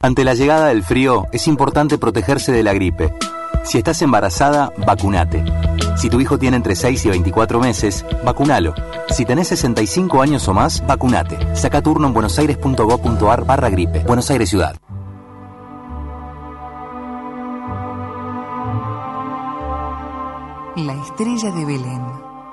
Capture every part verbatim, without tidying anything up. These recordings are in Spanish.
Ante la llegada del frío, es importante protegerse de la gripe. Si estás embarazada, vacunate. Si tu hijo tiene entre seis y veinticuatro meses, vacunalo. Si tenés sesenta y cinco años o más, vacunate. Saca turno en buenosaires.gov.ar barra gripe. Buenos Aires Ciudad. La estrella de Belén.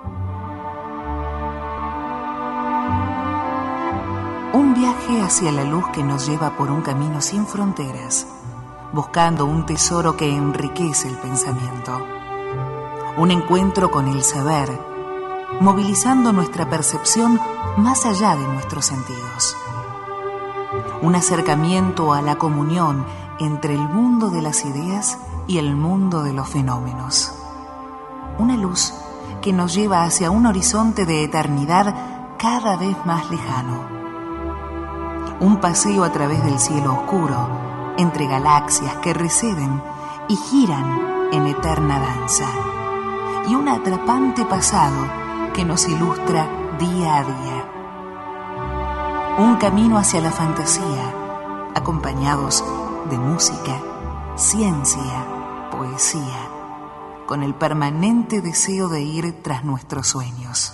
Un viaje hacia la luz que nos lleva por un camino sin fronteras, buscando un tesoro que enriquece el pensamiento. Un encuentro con el saber, movilizando nuestra percepción más allá de nuestros sentidos. Un acercamiento a la comunión entre el mundo de las ideas y el mundo de los fenómenos. Una luz que nos lleva hacia un horizonte de eternidad cada vez más lejano. Un paseo a través del cielo oscuro, entre galaxias que receden y giran en eterna danza. Y un atrapante pasado que nos ilustra día a día. Un camino hacia la fantasía, acompañados de música, ciencia, poesía, con el permanente deseo de ir tras nuestros sueños.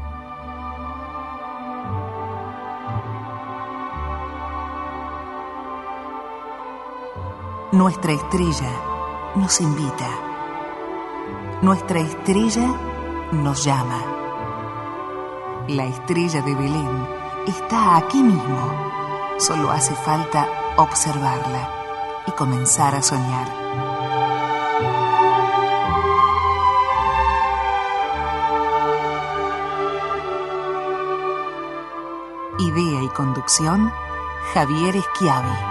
Nuestra estrella nos invita. Nuestra estrella nos llama. La estrella de Belén está aquí mismo. Solo hace falta observarla y comenzar a soñar. Idea y conducción, Javier Schiavi.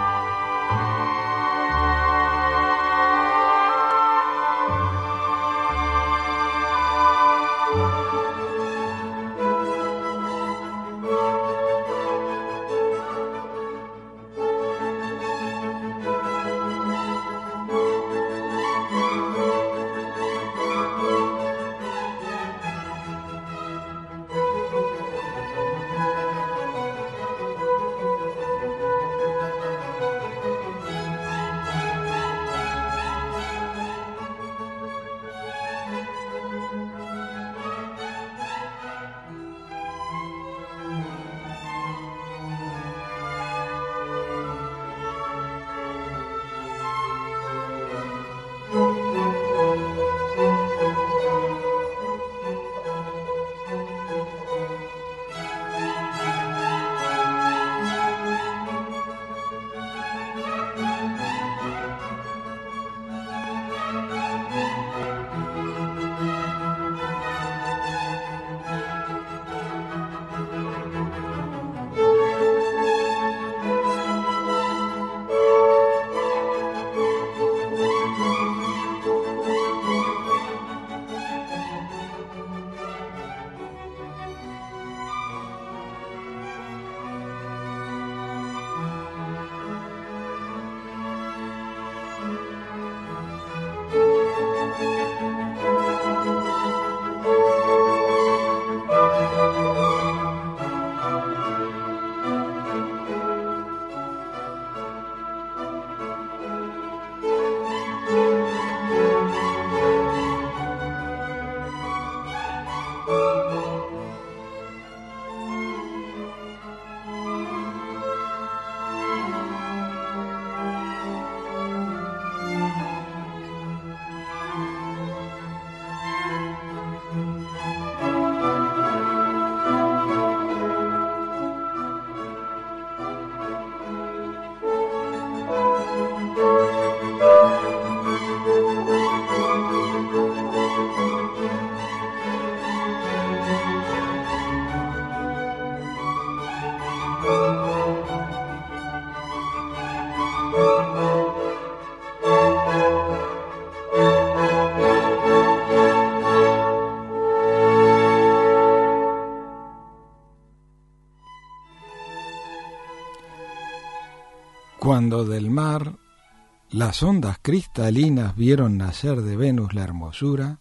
Cuando del mar las ondas cristalinas vieron nacer de Venus la hermosura,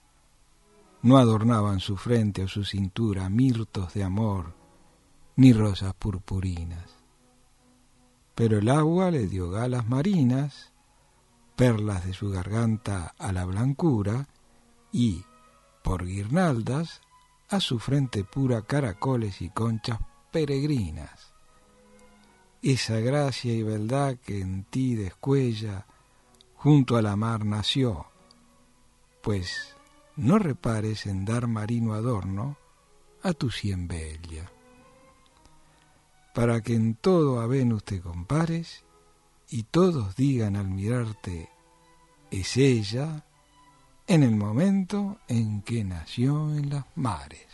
no adornaban su frente o su cintura mirtos de amor, ni rosas purpurinas. pero el agua le dio galas marinas, perlas de su garganta a la blancura, y, por guirnaldas, a su frente pura caracoles y conchas peregrinas. Esa gracia y beldad que en ti descuella, junto a la mar nació, pues no repares en dar marino adorno a tu cien bella. Para que en todo a Venus te compares, y todos digan al mirarte, es ella, en el momento en que nació en las mares.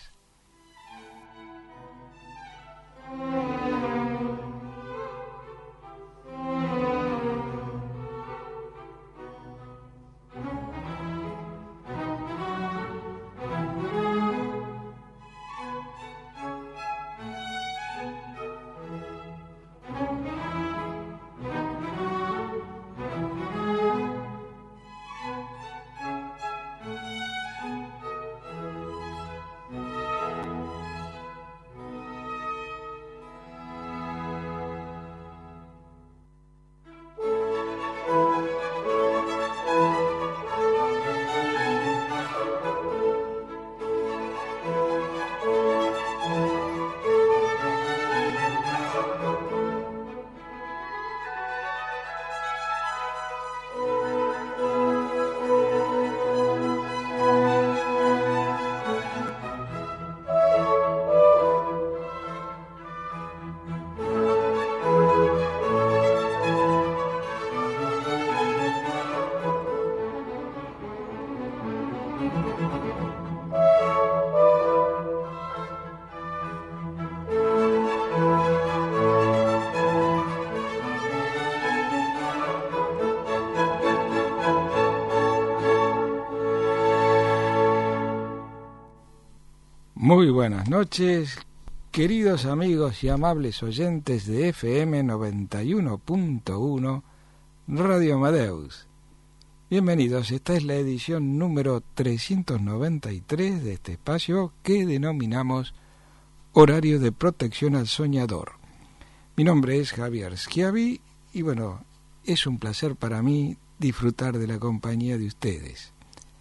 Muy buenas noches, queridos amigos y amables oyentes de F M noventa y uno punto uno Radio Amadeus. Bienvenidos, esta es la edición número trescientos noventa y tres de este espacio que denominamos Horario de Protección al Soñador. Mi nombre es Javier Schiavi y bueno, es un placer para mí disfrutar de la compañía de ustedes.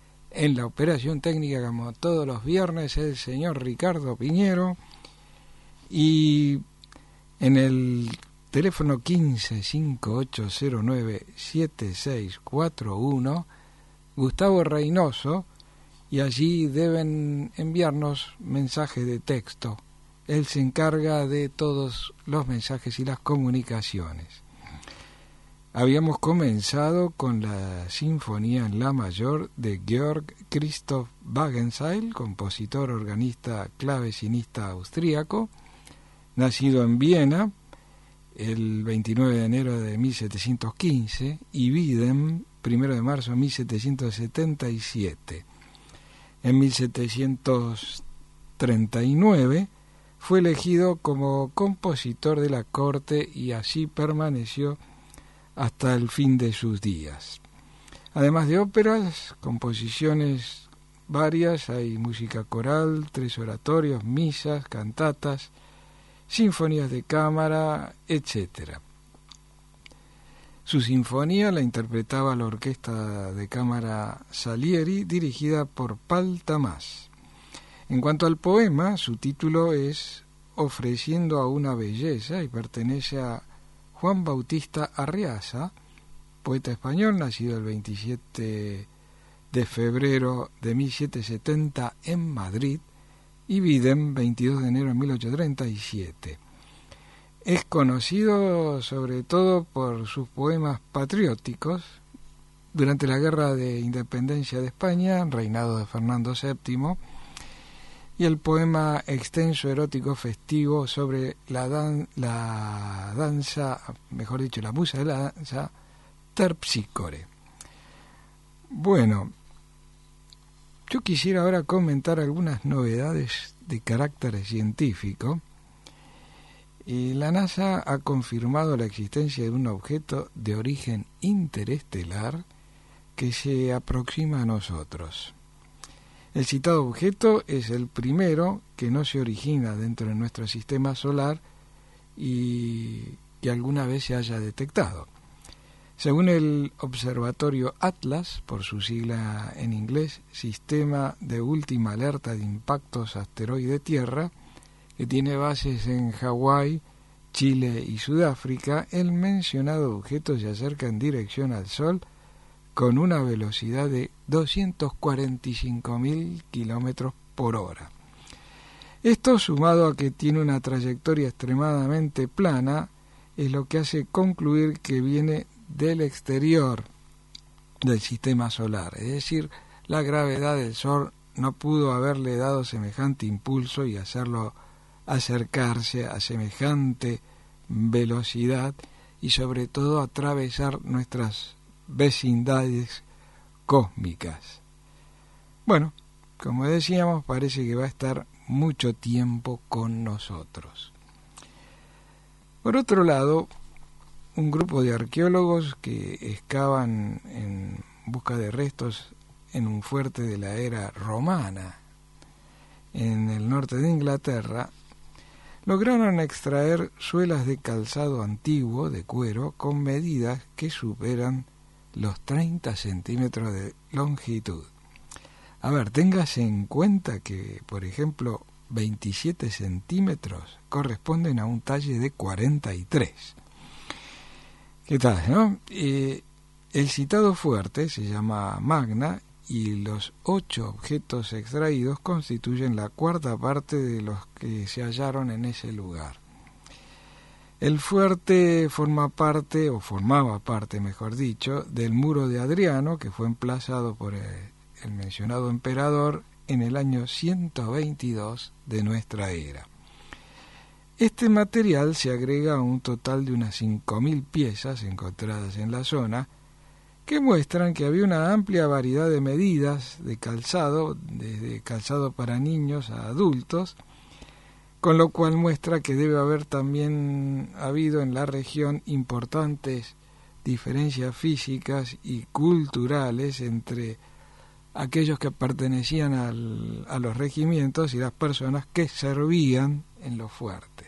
En la operación técnica, como todos los viernes, el señor Ricardo Piñero, y en el teléfono quince cinco ocho cero nueve siete seis cuatro uno, Gustavo Reynoso, y allí deben enviarnos mensajes de texto. Él se encarga de todos los mensajes y las comunicaciones. Habíamos comenzado con la Sinfonía en La Mayor de Georg Christoph Wagenseil, compositor, organista, clavecinista austríaco, nacido en Viena el veintinueve de enero de mil setecientos quince y Wien, primero de marzo de mil setecientos setenta y siete. En mil setecientos treinta y nueve fue elegido como compositor de la corte y así permaneció hasta el fin de sus días. Además de óperas, composiciones varias, hay música coral, tres oratorios, misas, cantatas, sinfonías de cámara, etcétera. Su sinfonía la interpretaba la Orquesta de Cámara Salieri, dirigida por Paul Tamás. En cuanto al poema, su título es Ofreciendo a una belleza y pertenece a Juan Bautista Arriaza, poeta español, nacido el veintisiete de febrero de mil setecientos setenta en Madrid, y Wien, veintidós de enero de mil ochocientos treinta y siete. Es conocido sobre todo por sus poemas patrióticos durante la Guerra de Independencia de España, reinado de Fernando séptimo, y el poema extenso, erótico, festivo sobre la, dan- la danza, mejor dicho, la musa de la danza, Terpsícore. Bueno, yo quisiera ahora comentar algunas novedades de carácter científico. Y la NASA ha confirmado la existencia de un objeto de origen interestelar que se aproxima a nosotros. El citado objeto es el primero que no se origina dentro de nuestro sistema solar y que alguna vez se haya detectado. Según el Observatorio Atlas, por su sigla en inglés, Sistema de Última Alerta de Impactos Asteroide-Tierra, que tiene bases en Hawái, Chile y Sudáfrica, el mencionado objeto se acerca en dirección al Sol con una velocidad de doscientos cuarenta y cinco mil kilómetros por hora. Esto, sumado a que tiene una trayectoria extremadamente plana, es lo que hace concluir que viene del exterior del sistema solar, es decir, la gravedad del Sol no pudo haberle dado semejante impulso y hacerlo acercarse a semejante velocidad y sobre todo atravesar nuestras vecindades cósmicas. Bueno, como decíamos, parece que va a estar mucho tiempo con nosotros. Por otro lado, un grupo de arqueólogos que excavan en busca de restos en un fuerte de la era romana en el norte de Inglaterra lograron extraer suelas de calzado antiguo de cuero con medidas que superan los treinta centímetros de longitud. A ver, téngase en cuenta que, por ejemplo, veintisiete centímetros corresponden a un talle de cuarenta y tres. ¿Qué tal, no? Eh, el citado fuerte se llama Magna y los ocho objetos extraídos constituyen la cuarta parte de los que se hallaron en ese lugar. El fuerte forma parte, o formaba parte, mejor dicho, del muro de Adriano, que fue emplazado por el, el mencionado emperador en el año ciento veintidós de nuestra era. Este material se agrega a un total de unas cinco mil piezas encontradas en la zona, que muestran que había una amplia variedad de medidas de calzado, desde calzado para niños a adultos, con lo cual muestra que debe haber también habido en la región importantes diferencias físicas y culturales entre aquellos que pertenecían al, a los regimientos y las personas que servían en los fuertes.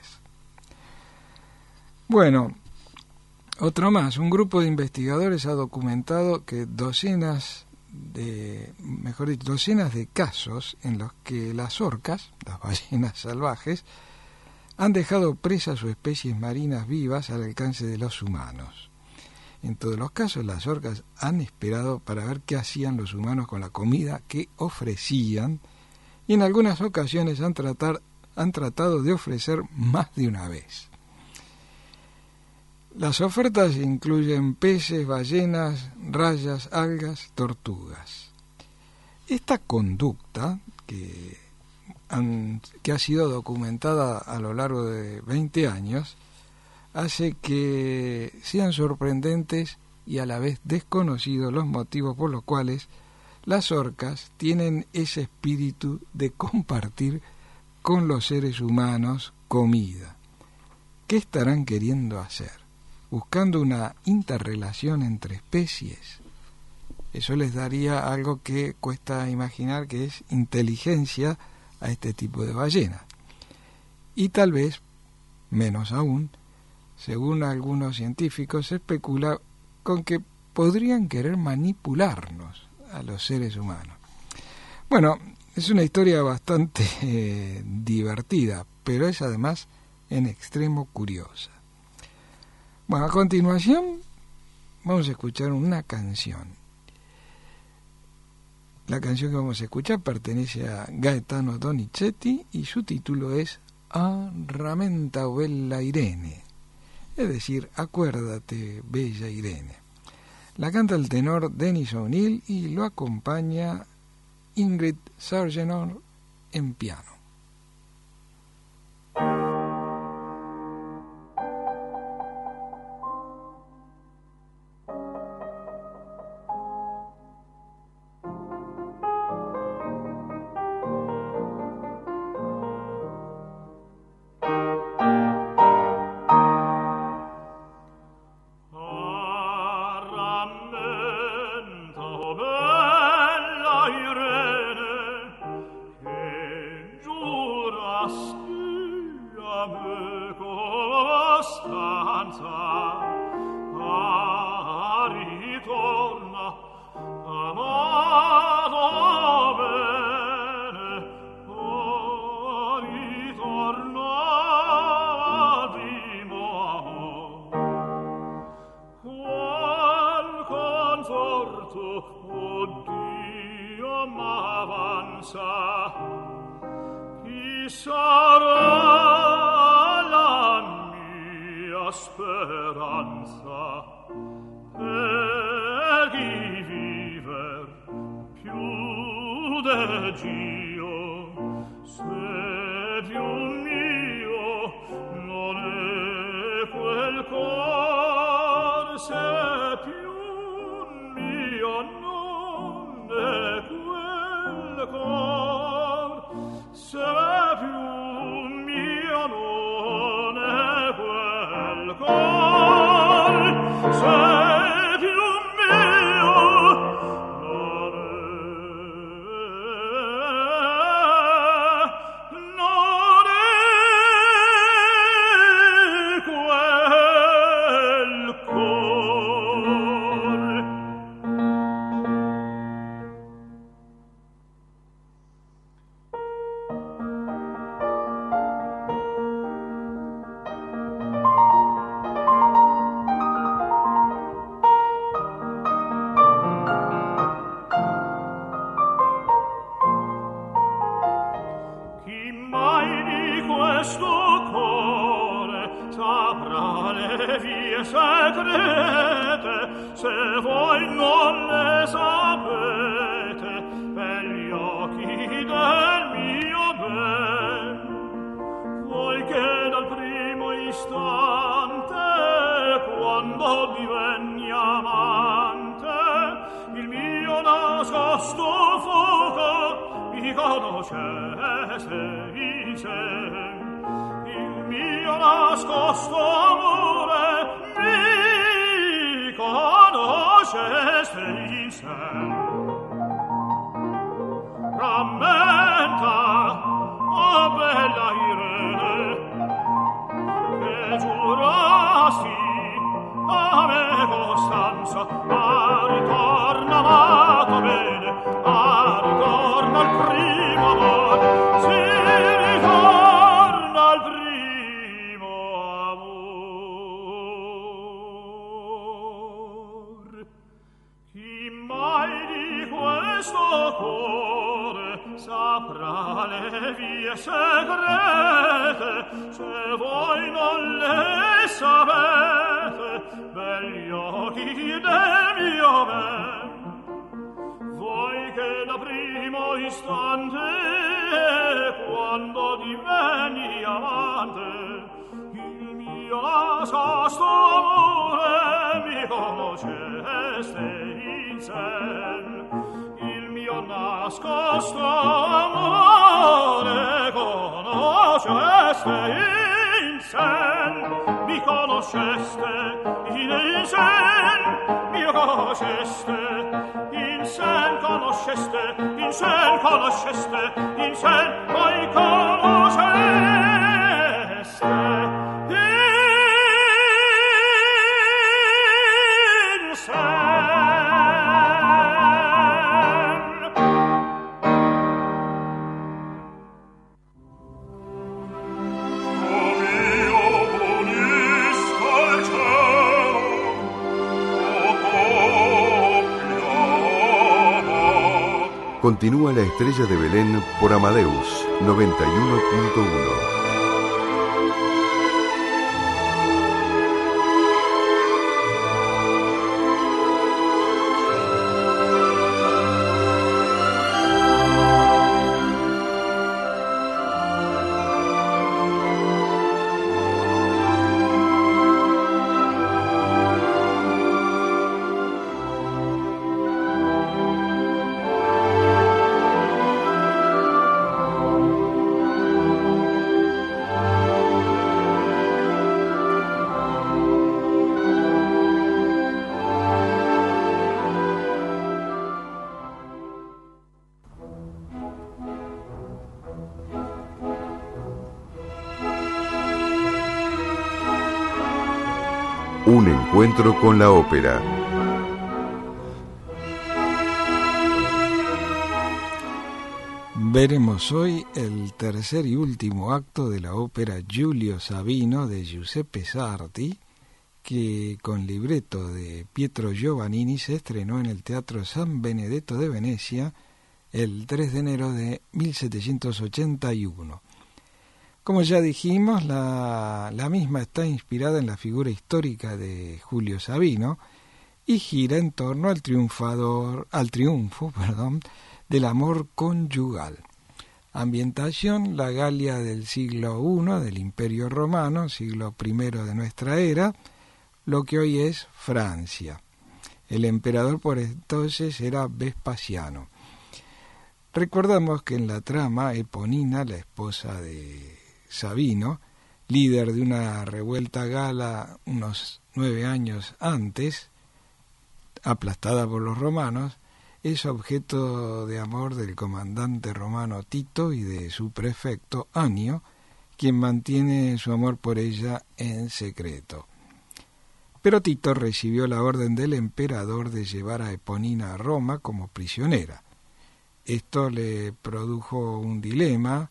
Bueno, otro más, un grupo de investigadores ha documentado que docenas de, mejor dicho, docenas de casos en los que las orcas, las ballenas salvajes, han dejado presas o especies marinas vivas al alcance de los humanos. En todos los casos, las orcas han esperado para ver qué hacían los humanos con la comida que ofrecían y en algunas ocasiones han, tratar, han tratado de ofrecer más de una vez. Las ofertas incluyen peces, ballenas, rayas, algas, tortugas. Esta conducta, que, han, que ha sido documentada a lo largo de veinte años, hace que sean sorprendentes y a la vez desconocidos los motivos por los cuales las orcas tienen ese espíritu de compartir con los seres humanos comida. ¿Qué estarán queriendo hacer? ¿Buscando una interrelación entre especies? Eso les daría algo que cuesta imaginar, que es inteligencia a este tipo de ballena. Y tal vez, menos aún, según algunos científicos, se especula con que podrían querer manipularnos a los seres humanos. Bueno, es una historia bastante eh, divertida, pero es además en extremo curiosa. Bueno, a continuación vamos a escuchar una canción. La canción que vamos a escuchar pertenece a Gaetano Donizetti y su título es A Ramenta o Bella Irene, es decir, acuérdate, bella Irene. La canta el tenor Dennis O'Neill y lo acompaña Ingrid Sargenor en piano. Irene, che giù morto, oh Dio m'avanza, chi sarà la mia speranza per chi viver più de Dio, se più mio non è quel cor, se più mio non è quel cor, se più mio non è quel cor, se Continúa La Estrella de Belén por Amadeus noventa y uno punto uno. Un encuentro con la ópera. Veremos hoy el tercer y último acto de la ópera Giulio Sabino de Giuseppe Sarti, que con libreto de Pietro Giovannini se estrenó en el Teatro San Benedetto de Venecia el tres de enero de mil setecientos ochenta y uno. Como ya dijimos, la, la misma está inspirada en la figura histórica de Julio Sabino y gira en torno al triunfador, al triunfo, perdón, del amor conyugal. Ambientación: la Galia del siglo primero del Imperio Romano, siglo primero de nuestra era, lo que hoy es Francia. El emperador por entonces era Vespasiano. Recordamos que en la trama, Eponina, la esposa de Sabino, líder de una revuelta gala unos nueve años antes, aplastada por los romanos, es objeto de amor del comandante romano Tito y de su prefecto Anio, quien mantiene su amor por ella en secreto. Pero Tito recibió la orden del emperador de llevar a Eponina a Roma como prisionera. Esto le produjo un dilema,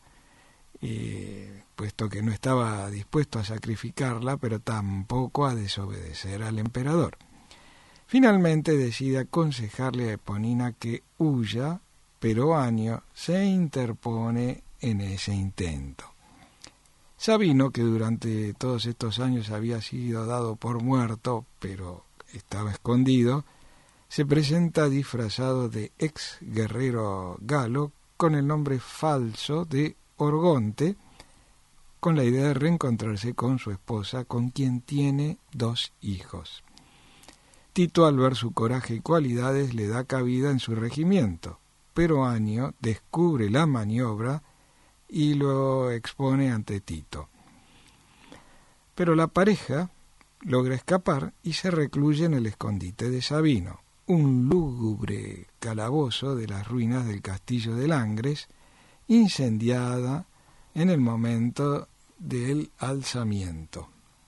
eh, puesto que no estaba dispuesto a sacrificarla, pero tampoco a desobedecer al emperador. Finalmente decide aconsejarle a Eponina que huya, pero Anio se interpone en ese intento. Sabino, que durante todos estos años había sido dado por muerto, pero estaba escondido, se presenta disfrazado de ex guerrero galo con el nombre falso de Orgonte, con la idea de reencontrarse con su esposa, con quien tiene dos hijos. Tito, al ver su coraje y cualidades, le da cabida en su regimiento, pero Anio descubre la maniobra y lo expone ante Tito. Pero la pareja logra escapar y se recluye en el escondite de Sabino, un lúgubre calabozo de las ruinas del castillo de Langres, incendiada en el momento del alzamiento.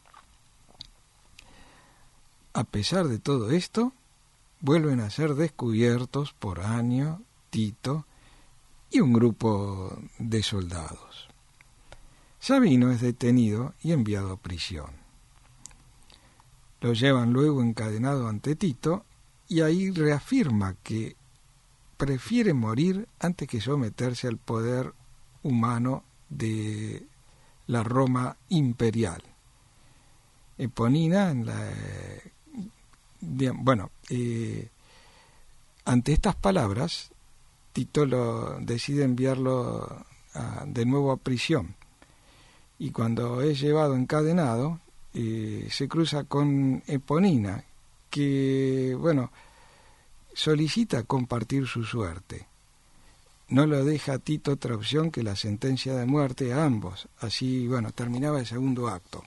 A pesar de todo esto, vuelven a ser descubiertos por Anio, Tito y un grupo de soldados. Sabino es detenido y enviado a prisión. Lo llevan luego encadenado ante Tito y ahí reafirma que prefiere morir antes que someterse al poder humano de la Roma imperial. Eponina, en la, bueno, eh, ante estas palabras, Tito lo, decide enviarlo a, de nuevo a prisión. Y cuando es llevado encadenado, eh, se cruza con Eponina, que, bueno, solicita compartir su suerte. No lo deja a Tito otra opción que la sentencia de muerte a ambos. Así, bueno, terminaba el segundo acto.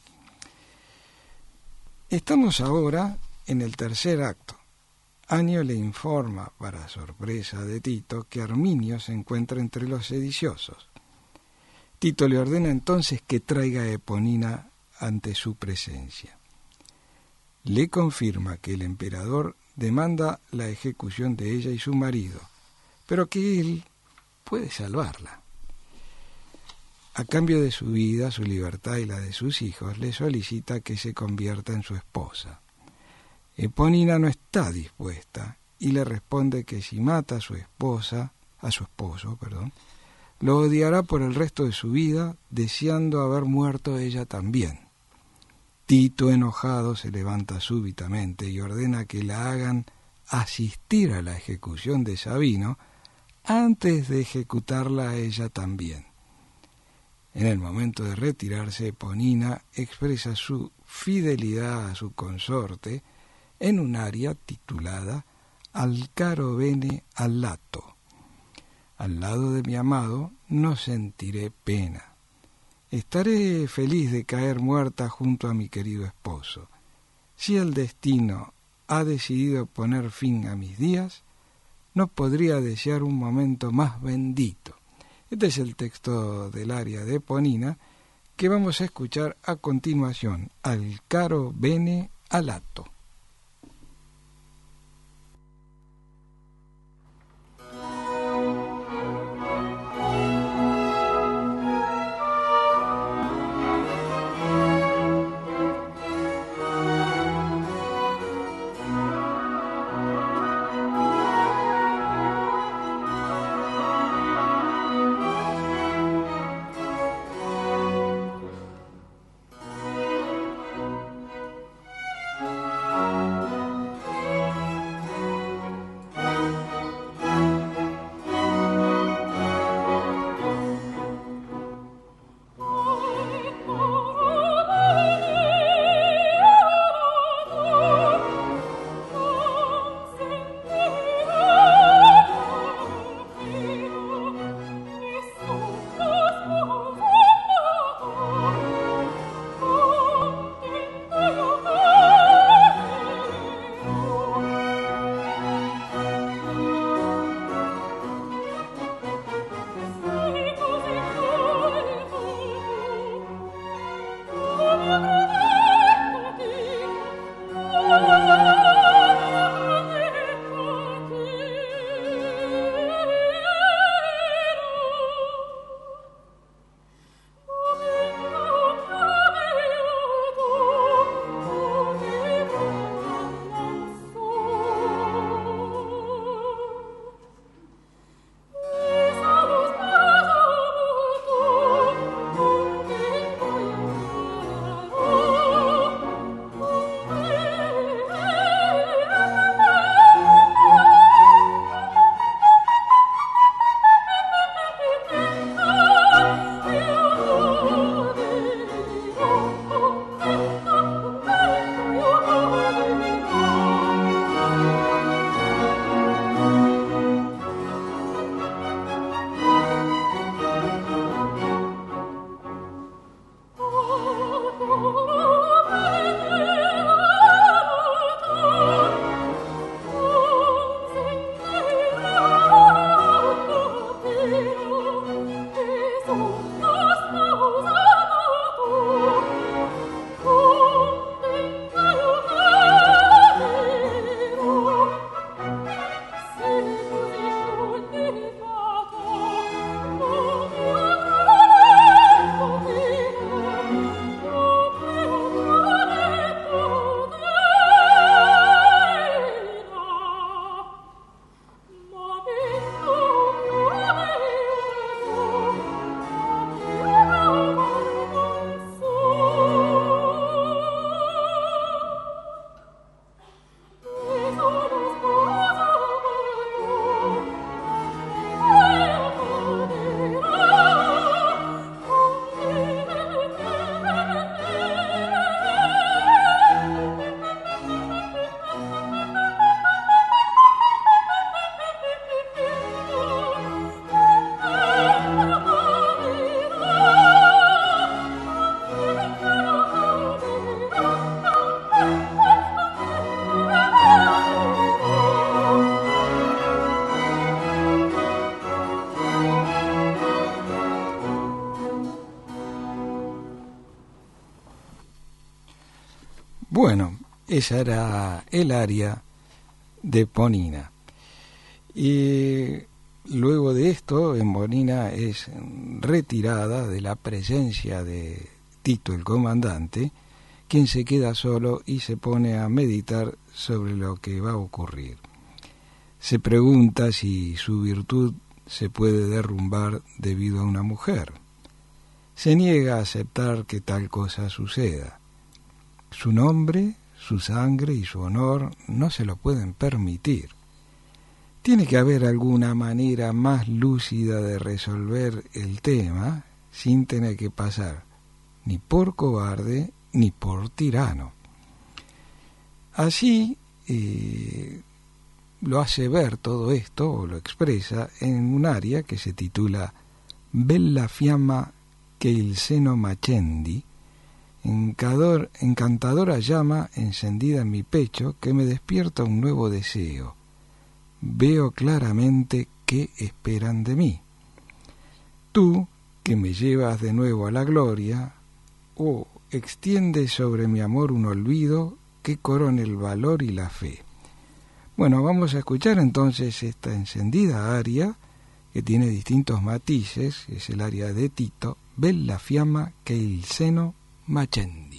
Estamos ahora en el tercer acto. Anio le informa, para sorpresa de Tito, que Arminio se encuentra entre los sediciosos. Tito le ordena entonces que traiga a Eponina ante su presencia. Le confirma que el emperador demanda la ejecución de ella y su marido, pero que él puede salvarla. A cambio de su vida, su libertad y la de sus hijos, le solicita que se convierta en su esposa. Eponina no está dispuesta y le responde que si mata a su esposa, a su esposo, perdón, lo odiará por el resto de su vida, deseando haber muerto ella también. Tito, enojado, se levanta súbitamente y ordena que la hagan asistir a la ejecución de Sabino antes de ejecutarla a ella también. En el momento de retirarse, Eponina expresa su fidelidad a su consorte en un aria titulada Al caro bene al lato. Al lado de mi amado no sentiré pena. Estaré feliz de caer muerta junto a mi querido esposo. Si el destino ha decidido poner fin a mis días, no podría desear un momento más bendito. Este es el texto del aria de Eponina que vamos a escuchar a continuación, Al caro bene al lato. Esa era el aria de Ponina. Y luego de esto, Eponina es retirada de la presencia de Tito el comandante, quien se queda solo y se pone a meditar sobre lo que va a ocurrir. Se pregunta si su virtud se puede derrumbar debido a una mujer. Se niega a aceptar que tal cosa suceda. Su nombre, su sangre y su honor no se lo pueden permitir. Tiene que haber alguna manera más lúcida de resolver el tema sin tener que pasar ni por cobarde ni por tirano. Así eh, lo hace ver todo esto, o lo expresa, en un aria que se titula Bella fiamma che il seno m'accendi, encador, encantadora llama encendida en mi pecho que me despierta un nuevo deseo. Veo claramente qué esperan de mí. Tú, que me llevas de nuevo a la gloria, oh, extiende sobre mi amor un olvido que corone el valor y la fe. Bueno, vamos a escuchar entonces esta encendida aria que tiene distintos matices, es el aria de Tito, Bella fiamma che il seno m'accendi.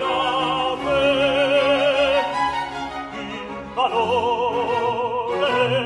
Valore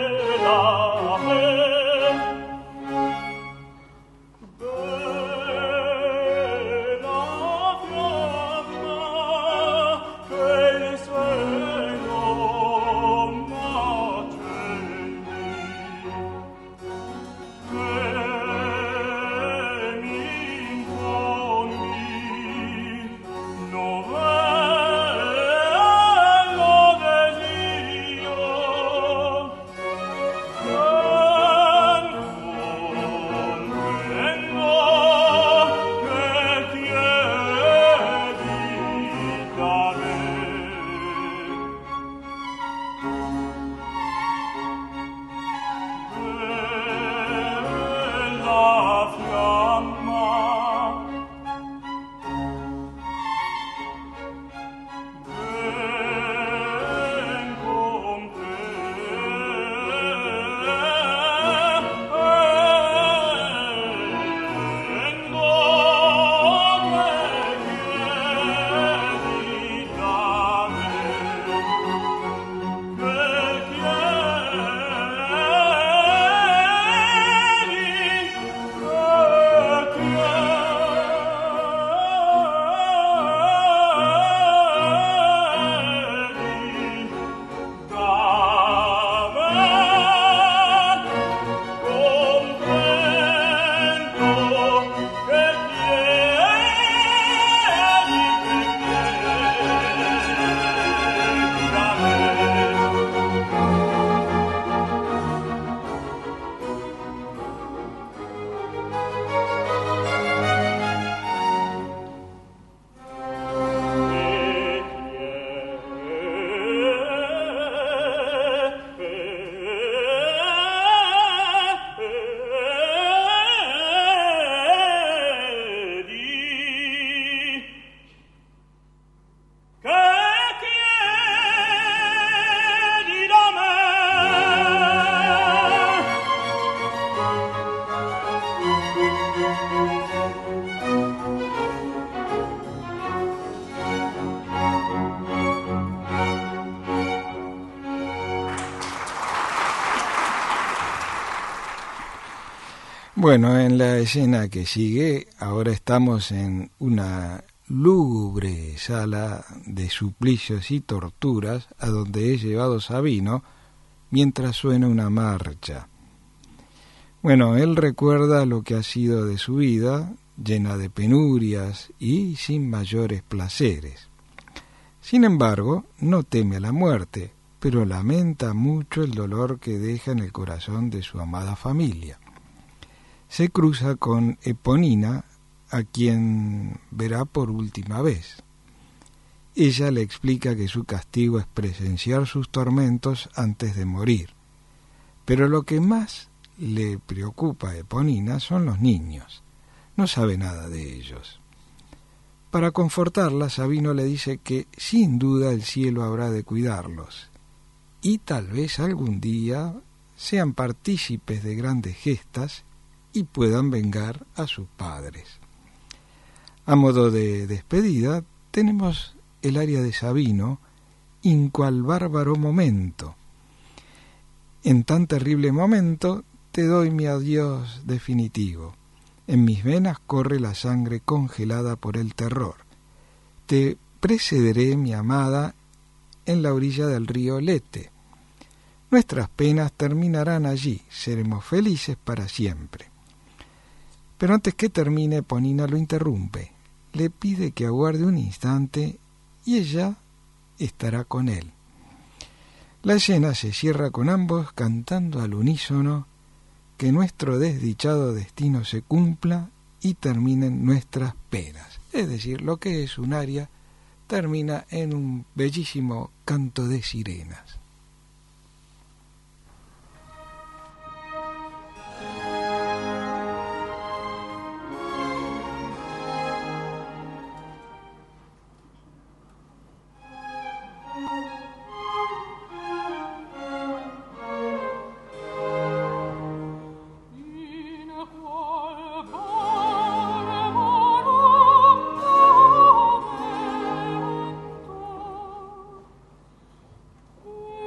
Bueno, en la escena que sigue, ahora estamos en una lúgubre sala de suplicios y torturas a donde es llevado Sabino mientras suena una marcha. Bueno, él recuerda lo que ha sido de su vida, llena de penurias y sin mayores placeres. Sin embargo, no teme a la muerte, pero lamenta mucho el dolor que deja en el corazón de su amada familia. Se cruza con Eponina, a quien verá por última vez. Ella le explica que su castigo es presenciar sus tormentos antes de morir. Pero lo que más le preocupa a Eponina son los niños. No sabe nada de ellos. Para confortarla, Sabino le dice que sin duda el cielo habrá de cuidarlos y tal vez algún día sean partícipes de grandes gestas y puedan vengar a sus padres. A modo de despedida, tenemos el aria de Sabino, in qual bárbaro momento. En tan terrible momento te doy mi adiós definitivo. En mis venas corre la sangre congelada por el terror. Te precederé, mi amada, en la orilla del río Lete. Nuestras penas terminarán allí, seremos felices para siempre. Pero antes que termine, Eponina lo interrumpe. Le pide que aguarde un instante y ella estará con él. La escena se cierra con ambos cantando al unísono: que nuestro desdichado destino se cumpla y terminen nuestras penas. Es decir, lo que es un aria termina en un bellísimo canto de sirenas. Oh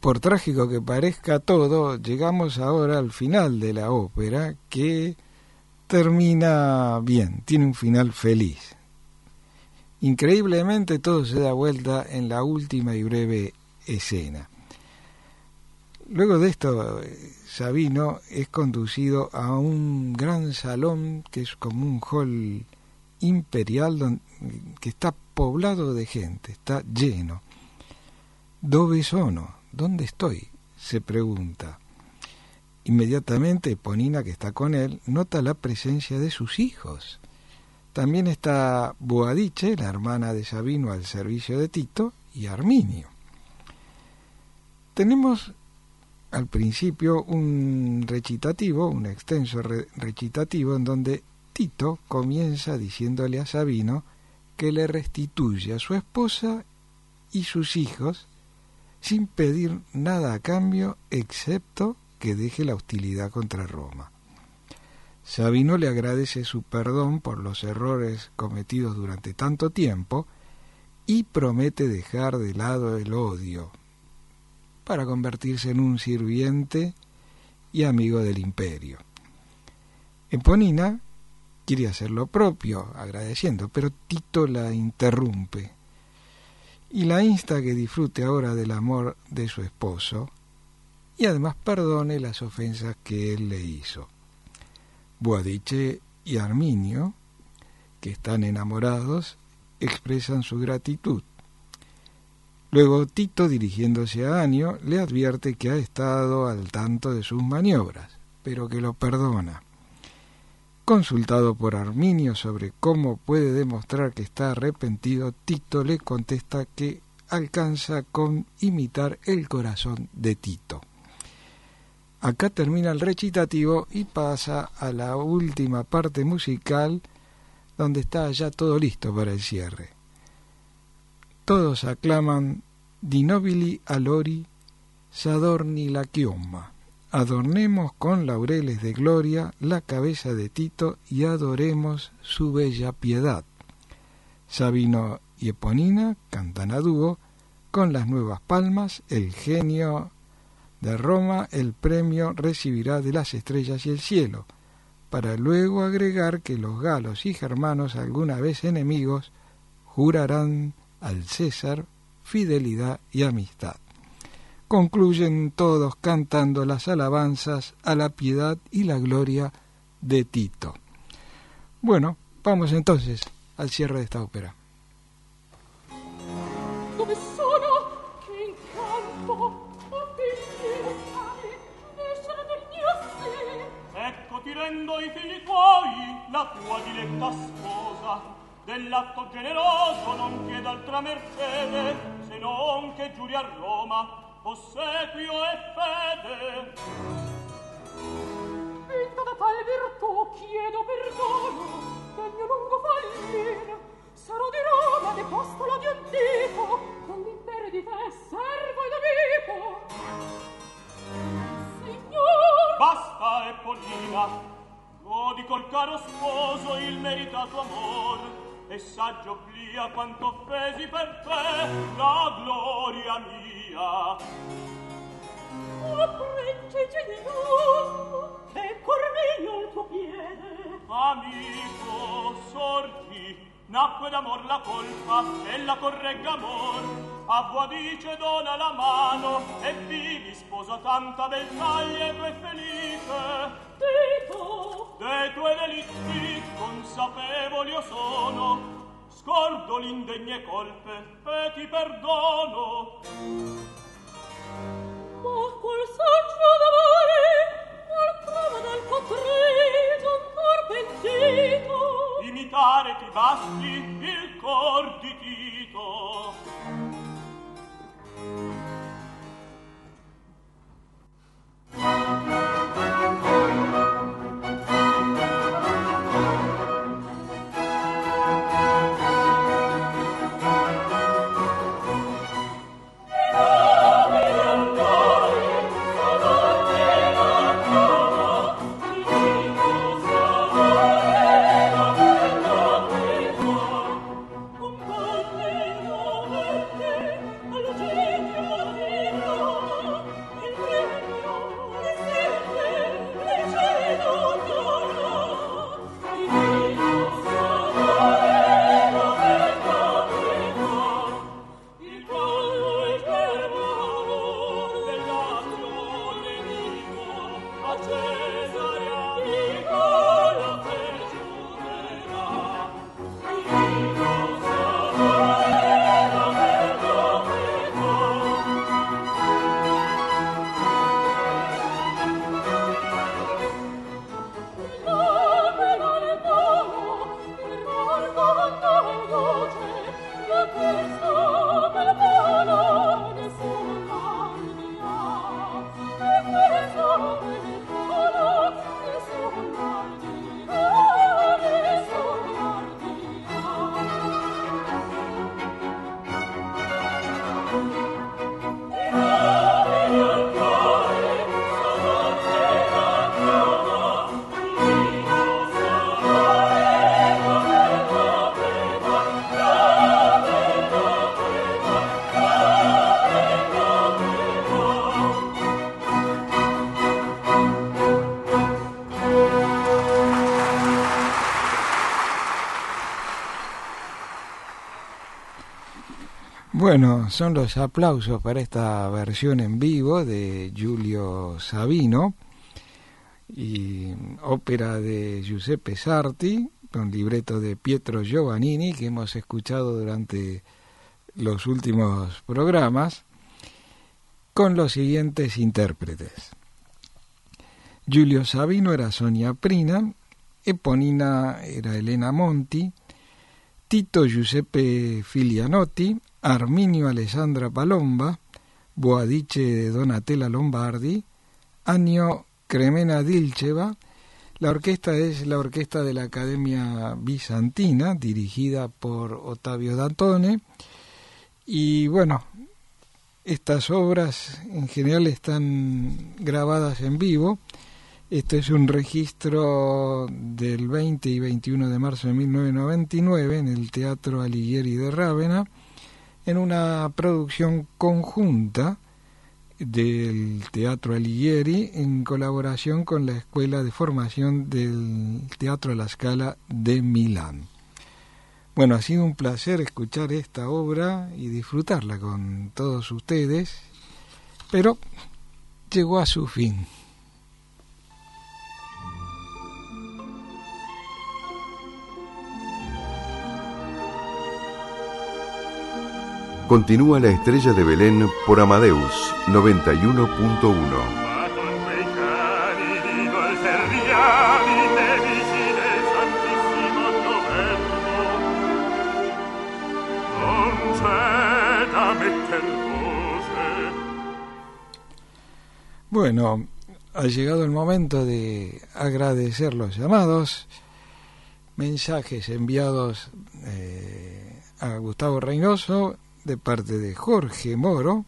por trágico que parezca todo, llegamos ahora al final de la ópera, que termina bien, tiene un final feliz. Increíblemente todo se da vuelta en la última y breve escena. Luego de esto, Sabino es conducido a un gran salón que es como un hall imperial donde, que está poblado de gente, está lleno. ¿Dove sono? ¿Dónde estoy?, se pregunta. Inmediatamente Eponina, que está con él, nota la presencia de sus hijos. También está Boadice, la hermana de Sabino al servicio de Tito, y Arminio. Tenemos al principio un recitativo, un extenso re- recitativo, en donde Tito comienza diciéndole a Sabino que le restituye a su esposa y sus hijos sin pedir nada a cambio, excepto que deje la hostilidad contra Roma. Sabino le agradece su perdón por los errores cometidos durante tanto tiempo y promete dejar de lado el odio para convertirse en un sirviente y amigo del imperio. Eponina quiere hacer lo propio, agradeciendo, pero Tito la interrumpe y la insta a que disfrute ahora del amor de su esposo y además perdone las ofensas que él le hizo. Boadice y Arminio, que están enamorados, expresan su gratitud. Luego Tito, dirigiéndose a Anio, le advierte que ha estado al tanto de sus maniobras, pero que lo perdona. Consultado por Arminio sobre cómo puede demostrar que está arrepentido, Tito le contesta que alcanza con imitar el corazón de Tito. Acá termina el recitativo y pasa a la última parte musical, donde está ya todo listo para el cierre. Todos aclaman Di nobili alori s'adorni la chioma. Adornemos con laureles de gloria la cabeza de Tito y adoremos su bella piedad. Sabino y Eponina cantan a dúo. Con las nuevas palmas, el genio de Roma el premio recibirá de las estrellas y el cielo, para luego agregar que los galos y germanos, alguna vez enemigos, jurarán al César fidelidad y amistad. Concluyen todos cantando las alabanzas a la piedad y la gloria de Tito. Bueno, vamos entonces al cierre de esta ópera. Dove sono che incanto o pensiero tale escere del mio sé? Ecco ti rendo i figli tuoi, la tua diletta sposa. Dell'atto generoso non chieda altra mercede, se non che giuri a Roma ossequio e fede. Vinta da tal virtù chiedo perdono del mio lungo fallir. Sarò di Roma depostolo di un dito, dell'impero di te servo ed amico. Signor, basta Eponina, godi col caro sposo il meritato amor, e saggio obblia quanto offesi per te la gloria mia. O prince generoso, che cor mio il tuo piede. Amico, sorgi, nacque d'amor la colpa, e la corregga amor. A Boadice dona la mano, e vivi sposa tanta beltà lieto e felice. Tito, dei tuoi delitti consapevoli io sono, scordo l'indegne colpe e ti perdono. Ma quel saggio d'amore, qual prova dal contrigo ancor pentito, imitare ti basti il cor di Tito. Bueno, son los aplausos para esta versión en vivo de Giulio Savino, y ópera de Giuseppe Sarti, con libreto de Pietro Giovannini, que hemos escuchado durante los últimos programas, con los siguientes intérpretes. Giulio Savino era Sonia Prina, Eponina era Elena Monti, Tito Giuseppe Filianotti, Arminio Alessandra Palomba, Boadice Donatella Lombardi, Annio Cremena Dilceva. La orquesta es la orquesta de la Academia Bizantina, dirigida por Ottavio Dantone. Y bueno, estas obras en general están grabadas en vivo. Este es un registro del veinte y veintiuno de marzo de mil novecientos noventa y nueve en el Teatro Alighieri de Rávena, en una producción conjunta del Teatro Alighieri en colaboración con la Escuela de Formación del Teatro alla Scala de Milán. Bueno, ha sido un placer escuchar esta obra y disfrutarla con todos ustedes, pero llegó a su fin. Continúa La Estrella de Belén por Amadeus noventa y uno punto uno. Bueno, ha llegado el momento de agradecer los llamados, mensajes enviados eh, a Gustavo Reynoso, de parte de Jorge Moro,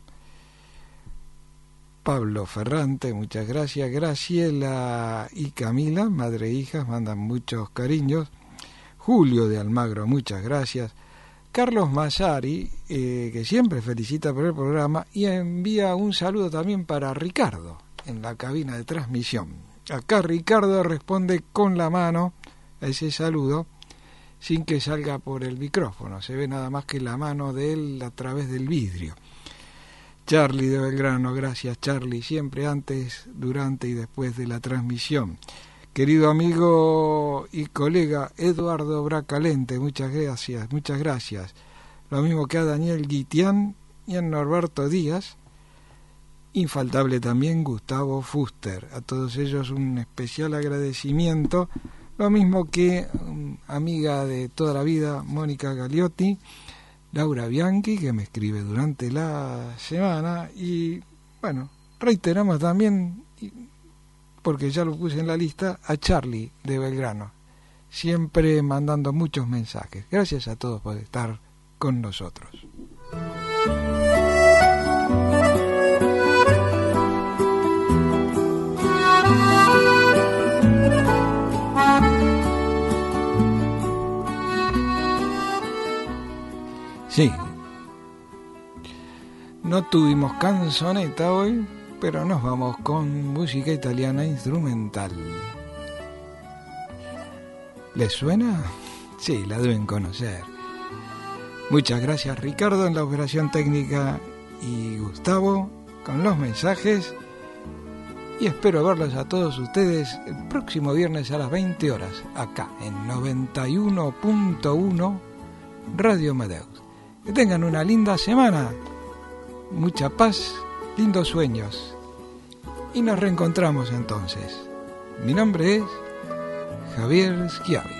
Pablo Ferrante, muchas gracias, Graciela y Camila, madre e hijas, mandan muchos cariños, Julio de Almagro, muchas gracias, Carlos Massari, eh, que siempre felicita por el programa, y envía un saludo también para Ricardo, en la cabina de transmisión. Acá Ricardo responde con la mano a ese saludo, sin que salga por el micrófono, se ve nada más que la mano de él a través del vidrio. Charlie de Belgrano, gracias Charlie, siempre antes, durante y después de la transmisión. Querido amigo y colega Eduardo Bracalente, muchas gracias, muchas gracias. Lo mismo que a Daniel Guitián y a Norberto Díaz. Infaltable también Gustavo Fuster. A todos ellos un especial agradecimiento. Lo mismo que um, amiga de toda la vida, Mónica Gagliotti, Laura Bianchi, que me escribe durante la semana, y bueno, reiteramos también, porque ya lo puse en la lista, a Charlie de Belgrano, siempre mandando muchos mensajes. Gracias a todos por estar con nosotros. Sí, no tuvimos canzoneta hoy, pero nos vamos con música italiana instrumental. ¿Les suena? Sí, la deben conocer. Muchas gracias Ricardo en la operación técnica y Gustavo con los mensajes. y espero verlos a todos ustedes el próximo viernes a las veinte horas, acá en noventa y uno punto uno Radio Amadeus. Que tengan una linda semana, mucha paz, lindos sueños, y nos reencontramos entonces. Mi nombre es Javier Schiavi.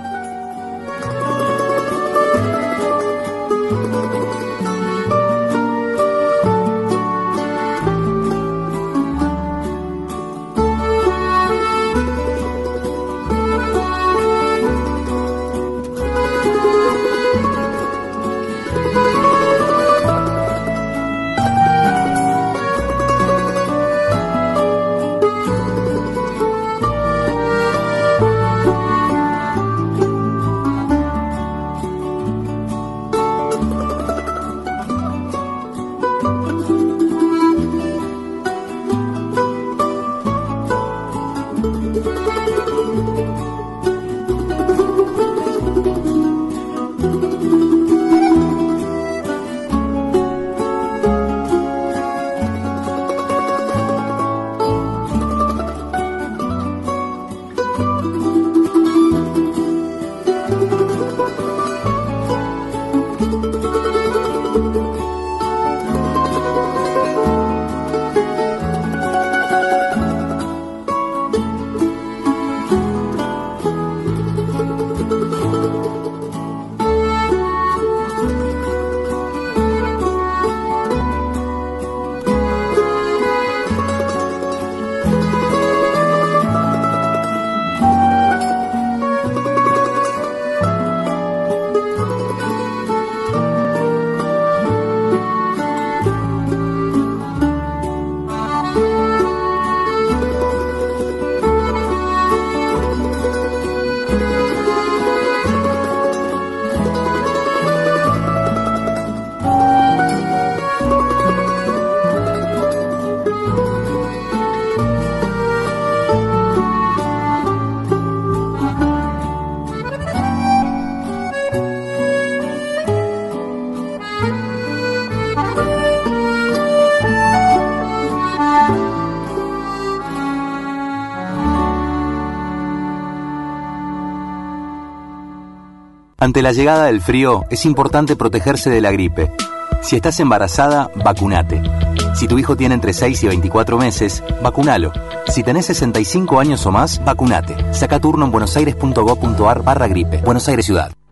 Ante la llegada del frío, es importante protegerse de la gripe. Si estás embarazada, vacunate. Si tu hijo tiene entre seis y veinticuatro meses, vacunalo. Si tenés sesenta y cinco años o más, vacunate. Saca turno en buenosaires punto gob punto ar barra gripe. Buenos Aires Ciudad.